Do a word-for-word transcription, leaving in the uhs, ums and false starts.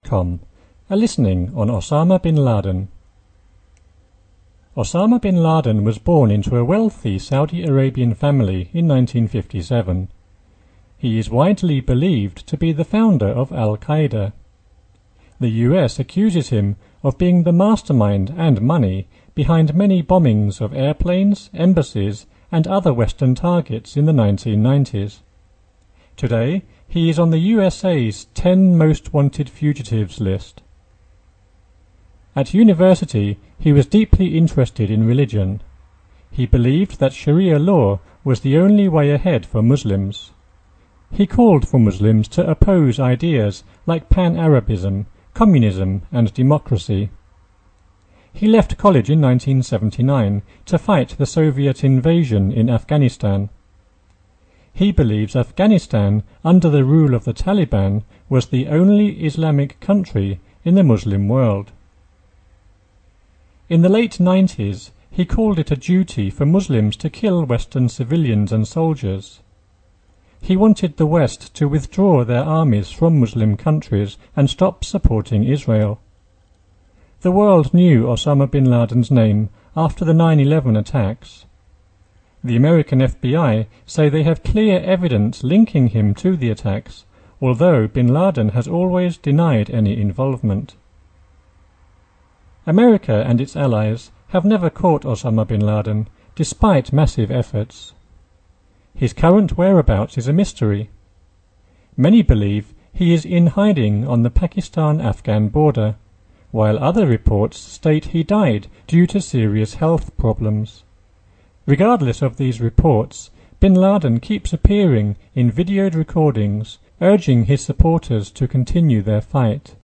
com, a listening on Osama bin Laden. Osama bin Laden was born into a wealthy Saudi Arabian family in nineteen fifty-seven. He is widely believed to be the founder of Al-Qaeda. The U S accuses him of being the mastermind and money behind many bombings of airplanes, embassies, and other Western targets in the nineteen nineties. Today, he is on the U S A's ten Most Wanted Fugitives list. At university, he was deeply interested in religion. He believed that Sharia law was the only way ahead for Muslims. He called for Muslims to oppose ideas like Pan-Arabism, communism, and democracy. He left college in nineteen seventy-nine to fight the Soviet invasion in Afghanistan. He believes Afghanistan, under the rule of the Taliban, was the only Islamic country in the Muslim world. In the late nineties, he called it a duty for Muslims to kill Western civilians and soldiers. He wanted the West to withdraw their armies from Muslim countries and stop supporting Israel. The world knew Osama bin Laden's name after the nine eleven attacks. The American F B I say they have clear evidence linking him to the attacks, although bin Laden has always denied any involvement. America and its allies have never caught Osama bin Laden, despite massive efforts. His current whereabouts is a mystery. Many believe he is in hiding on the Pakistan-Afghan border, while other reports state he died due to serious health problems. Regardless of these reports, bin Laden keeps appearing in videoed recordings, urging his supporters to continue their fight.